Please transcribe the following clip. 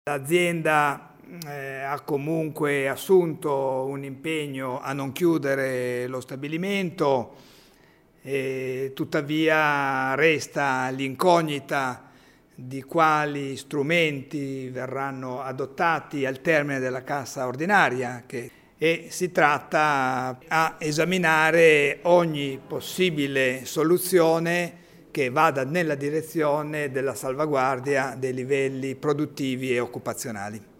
L'azienda ha comunque assunto un impegno a non chiudere lo stabilimento, tuttavia resta l'incognita di quali strumenti verranno adottati al termine della cassa ordinaria e si tratta a esaminare ogni possibile soluzione che vada nella direzione della salvaguardia dei livelli produttivi e occupazionali.